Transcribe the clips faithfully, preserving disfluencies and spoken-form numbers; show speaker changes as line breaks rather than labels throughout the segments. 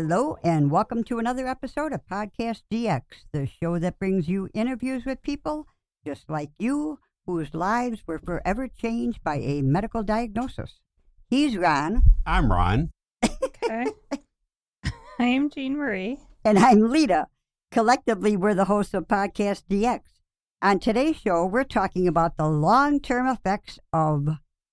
Hello, and welcome to another episode of Podcast D X, the show that brings you interviews with people just like you, whose lives were forever changed by a medical diagnosis. He's Ron.
I'm Ron.
Okay. I'm Jean Marie.
And I'm Lita. Collectively, we're the hosts of Podcast D X. On today's show, we're talking about the long-term effects of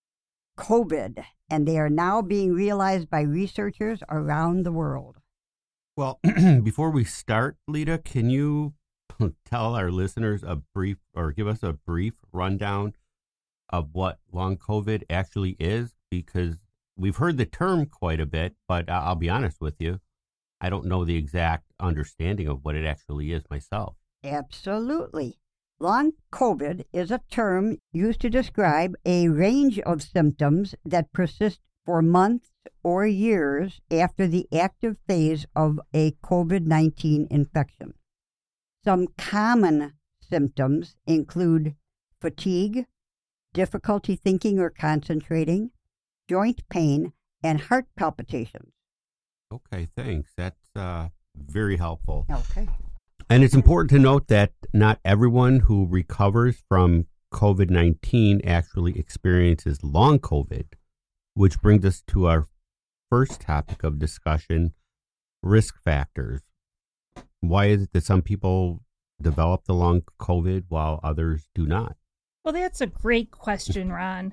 COVID, and they are now being realized by researchers around the world.
Well, before we start, Lita, can you tell our listeners a brief, or give us a brief rundown of what long COVID actually is? Because we've heard the term quite a bit, but I'll be honest with you, I don't know the exact understanding of what it actually is myself.
Absolutely. Long COVID is a term used to describe a range of symptoms that persist for months or years after the active phase of a COVID nineteen infection. Some common symptoms include fatigue, difficulty thinking or concentrating, joint pain, and heart palpitations.
Okay, thanks. That's uh, very helpful.
Okay.
And it's important to note that not everyone who recovers from COVID nineteen actually experiences long COVID, which brings us to our first topic of discussion, risk factors. Why is it that some people develop the long COVID while others do not?
Well, that's a great question, Ron.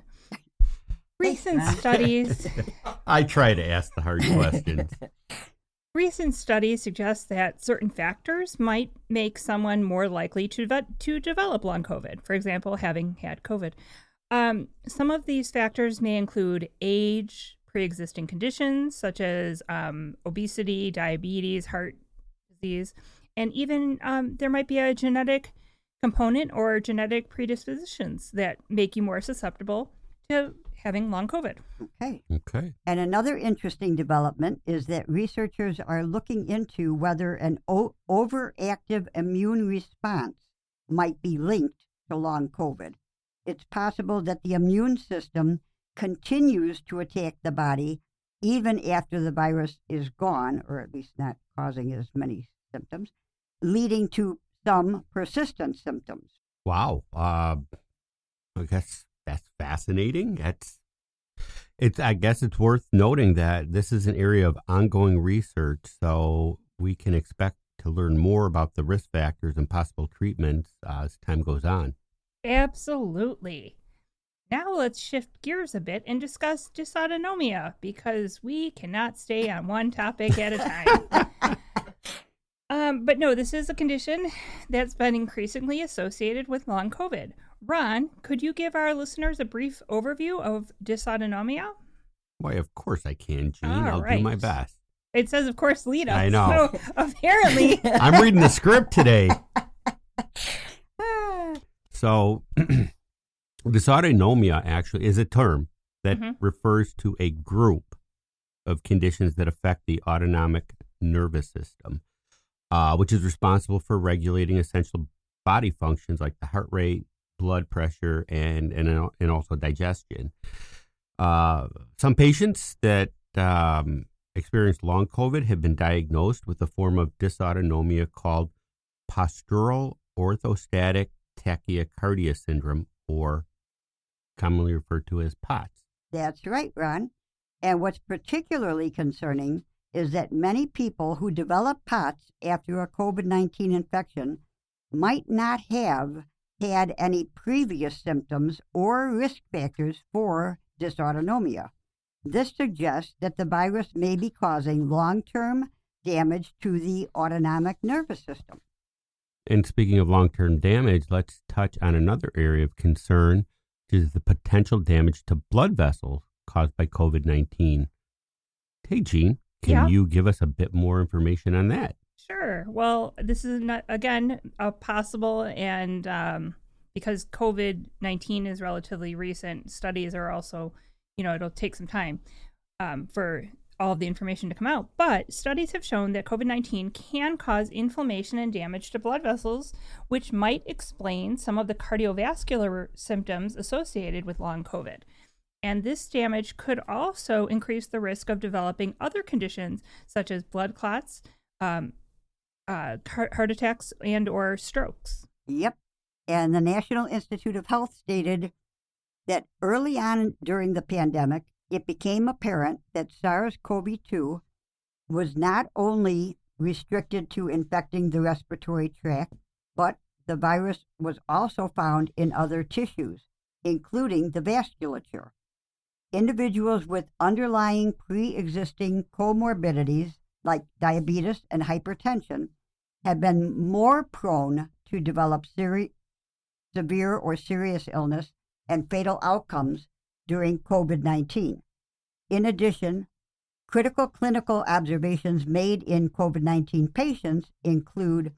Recent studies
I try to ask the hard questions.
Recent studies suggest that certain factors might make someone more likely to ve- to develop long COVID. For example, having had COVID. Um, some of these factors may include age, pre-existing conditions such as um, obesity, diabetes, heart disease, and even um, there might be a genetic component or genetic predispositions that make you more susceptible to having long COVID.
Okay.
Okay.
And another interesting development is that researchers are looking into whether an o- overactive immune response might be linked to long COVID. It's possible that the immune system continues to attack the body even after the virus is gone, or at least not causing as many symptoms, leading to some persistent symptoms.
Wow. Uh, I guess that's fascinating. That's it's. I guess it's worth noting that this is an area of ongoing research, so we can expect to learn more about the risk factors and possible treatments uh, as time goes on.
Absolutely. Now let's shift gears a bit and discuss dysautonomia, because we cannot stay on one topic at a time. um, but no, this is a condition that's been increasingly associated with long COVID. Ron, could you give our listeners a brief overview of dysautonomia?
Why, of course I can, Gene.
All
I'll
right.
do my best.
It says, of course, Lita.
I know.
So apparently.
I'm reading the script today. So, dysautonomia actually is a term that
Mm-hmm.
refers to a group of conditions that affect the autonomic nervous system, uh, which is responsible for regulating essential body functions like the heart rate, blood pressure, and and, and also digestion. Uh, some patients that um, experience long COVID have been diagnosed with a form of dysautonomia called postural orthostatic tachycardia syndrome, or commonly referred to as POTS.
That's right, Ron. And what's particularly concerning is that many people who develop POTS after a COVID nineteen infection might not have had any previous symptoms or risk factors for dysautonomia. This suggests that the virus may be causing long-term damage to the autonomic nervous system.
And speaking of long-term damage, let's touch on another area of concern, which is the potential damage to blood vessels caused by COVID nineteen. Hey, Jean, can
Yeah.
you give us a bit more information on that?
Sure. Well, this is not, again, a possible, and um, because COVID nineteen is relatively recent, studies are also, you know, it'll take some time um, for all of the information to come out. But studies have shown that COVID nineteen can cause inflammation and damage to blood vessels, which might explain some of the cardiovascular symptoms associated with long COVID. And this damage could also increase the risk of developing other conditions such as blood clots, um, uh, heart attacks, and or strokes.
Yep. And the National Institute of Health stated that early on during the pandemic, it became apparent that SARS-C o V two was not only restricted to infecting the respiratory tract, but the virus was also found in other tissues, including the vasculature. Individuals with underlying pre-existing comorbidities like diabetes and hypertension have been more prone to develop seri- severe or serious illness and fatal outcomes during COVID nineteen. In addition, critical clinical observations made in COVID nineteen patients include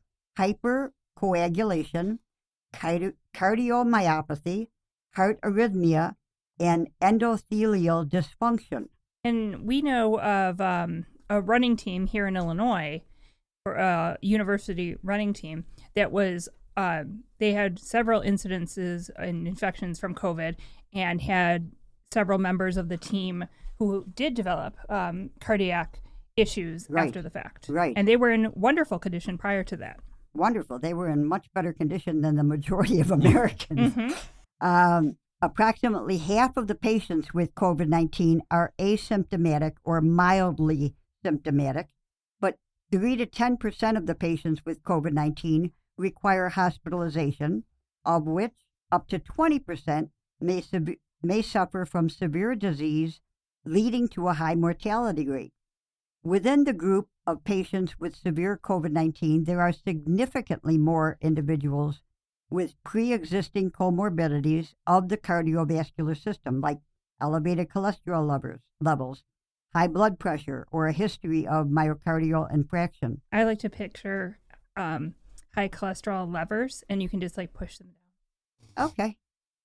hypercoagulation, cardi- cardiomyopathy, heart arrhythmia, and endothelial dysfunction.
And we know of um, a running team here in Illinois, or a university running team, that was, uh, they had several incidences and infections from COVID and had several members of the team who did develop um, cardiac issues
Right.
after the fact.
Right.
And they were in wonderful condition prior to that.
Wonderful. They were in much better condition than the majority of Americans.
Mm-hmm.
Um, approximately half of the patients with COVID nineteen are asymptomatic or mildly symptomatic, but three to ten percent of the patients with COVID nineteen require hospitalization, of which up to twenty percent may, sub- may suffer from severe disease, leading to a high mortality rate. Within the group of patients with severe COVID nineteen, there are significantly more individuals with pre-existing comorbidities of the cardiovascular system, like elevated cholesterol levels, levels, high blood pressure, or a history of myocardial infarction.
I like to picture um, high cholesterol levers, and you can just like push them down.
Okay.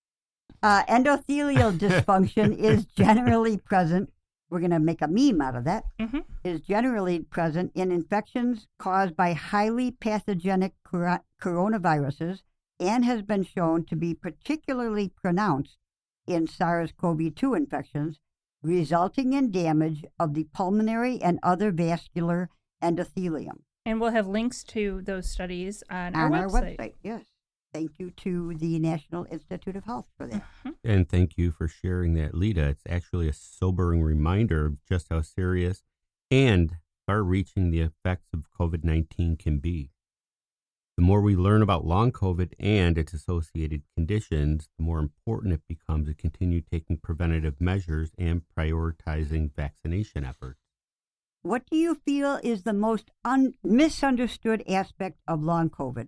Uh, endothelial dysfunction is generally present. We're going to make a meme out of that.
Mm-hmm.
Is generally present in infections caused by highly pathogenic cor- coronaviruses and has been shown to be particularly pronounced in SARS-C o V two infections, resulting in damage of the pulmonary and other vascular endothelium.
And we'll have links to those studies on,
on
our,
our
website.
website. Yes. Thank you to the National Institute of Health for that.
Mm-hmm.
And thank you for sharing that, Lita. It's actually a sobering reminder of just how serious and far-reaching the effects of COVID nineteen can be. The more we learn about long COVID and its associated conditions, the more important it becomes to continue taking preventative measures and prioritizing vaccination efforts.
What do you feel is the most un- misunderstood aspect of long COVID?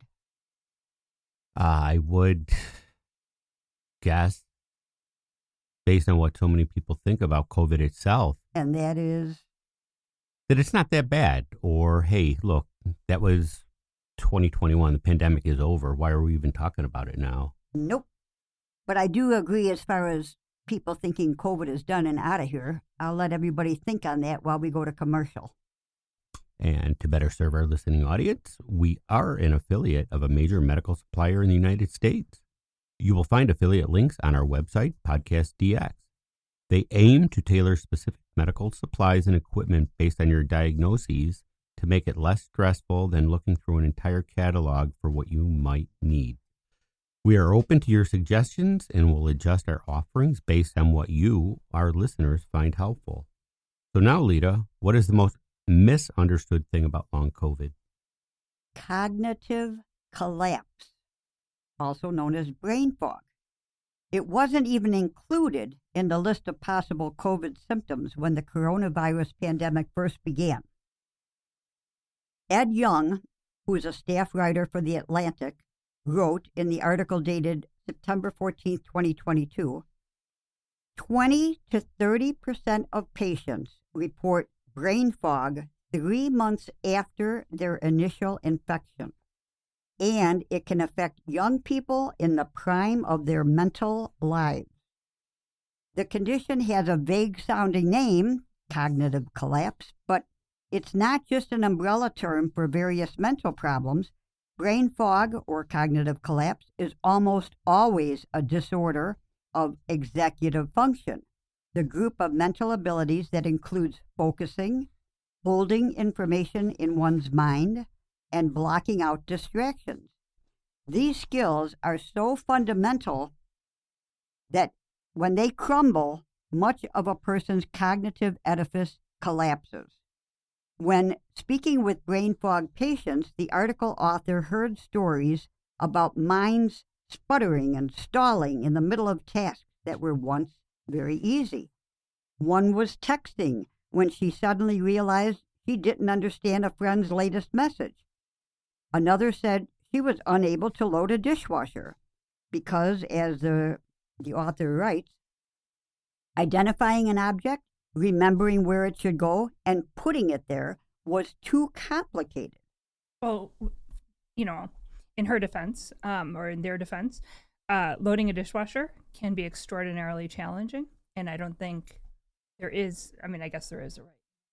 I would guess, based on what so many people think about COVID itself,
And that is,
that it's not that bad. Or, hey, look, that was twenty twenty-one. The pandemic is over. Why are we even talking about it now?
nope. But I do agree as far as people thinking COVID is done and out of here. I'll let everybody think on that while we go to commercial.
And to better serve our listening audience, we are an affiliate of a major medical supplier in the United States. You will find affiliate links on our website, Podcast D X. They aim to tailor specific medical supplies and equipment based on your diagnoses to make it less stressful than looking through an entire catalog for what you might need. We are open to your suggestions and will adjust our offerings based on what you, our listeners, find helpful. So now, Lita, what is the most misunderstood thing about long COVID?
Cognitive collapse, also known as brain fog. It wasn't even included in the list of possible COVID symptoms when the coronavirus pandemic first began. Ed Young, who is a staff writer for The Atlantic, wrote in the article dated September fourteenth, twenty twenty-two, twenty to thirty percent of patients report brain fog three months after their initial infection, and it can affect young people in the prime of their mental lives. The condition has a vague-sounding name, cognitive collapse, but it's not just an umbrella term for various mental problems. Brain fog, or cognitive collapse, is almost always a disorder of executive function, the group of mental abilities that includes focusing, holding information in one's mind, and blocking out distractions. These skills are so fundamental that when they crumble, much of a person's cognitive edifice collapses. When speaking with brain fog patients, the article author heard stories about minds sputtering and stalling in the middle of tasks that were once very easy. One was texting when she suddenly realized she didn't understand a friend's latest message. Another said she was unable to load a dishwasher because, as the, the author writes, identifying an object, remembering where it should go, and putting it there was too complicated.
Well, you know, in her defense, um, or in their defense, uh, loading a dishwasher can be extraordinarily challenging, and I don't think there is, I mean, I guess there is a right.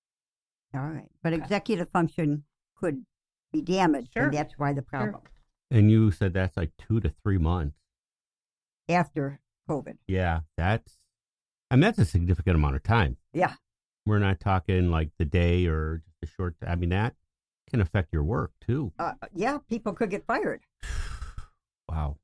All right. But
Okay.
executive function could be damaged,
Sure.
and that's why the problem.
And you said that's like two to three months.
After COVID.
Yeah, that's, I mean, that's a significant amount of time.
Yeah.
We're not talking like the day or just a short, I mean, that can affect your work too.
Uh, yeah, people could get fired.
Wow.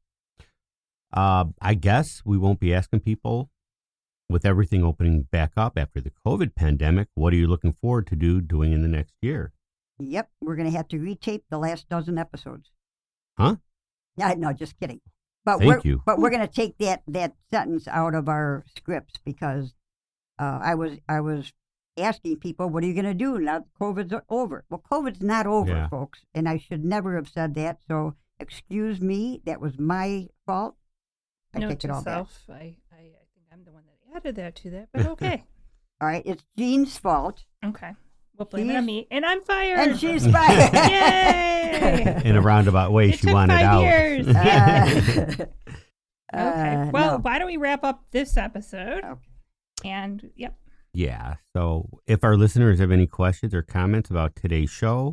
Uh, I guess we won't be asking people, with everything opening back up after the COVID pandemic, what are you looking forward to do doing in the next year?
Yep, we're going to have to retape the last dozen episodes.
Huh?
Yeah, no, just kidding. But
Thank
we're,
you.
But we're going to take that, that sentence out of our scripts because uh, I was I was asking people, what are you going to do now that COVID's over? Well, COVID's not over,
Yeah.
folks, and I should never have said that. So excuse me, that was my fault. I
Note
take it
to
all back.
self, I, I, I think I'm the one that added that to that, but okay.
All right, it's Jean's fault,
Okay. We'll blame it
She's-
on me, and I'm fired.
and she's fired.
Yay!
In a roundabout way,
It
she
took
wanted
five
out.
years.
Uh,
Okay.
uh,
Well,
no.
why don't we wrap up this episode?
Okay.
And, yep.
Yeah. So if our listeners have any questions or comments about today's show,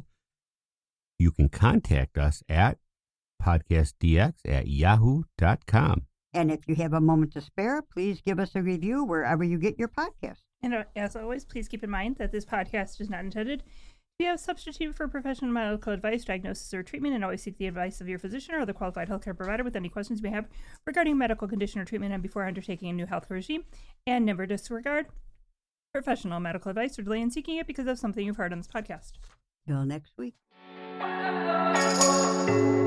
you can contact us at podcastdx at yahoo dot com.
And if you have a moment to spare, please give us a review wherever you get your podcast.
And uh, as always, please keep in mind that this podcast is not intended to be a substitute for professional medical advice, diagnosis, or treatment, and always seek the advice of your physician or other qualified healthcare provider with any questions you may have regarding a medical condition or treatment and before undertaking a new healthcare regime. And never disregard professional medical advice or delay in seeking it because of something you've heard on this podcast.
Till next week.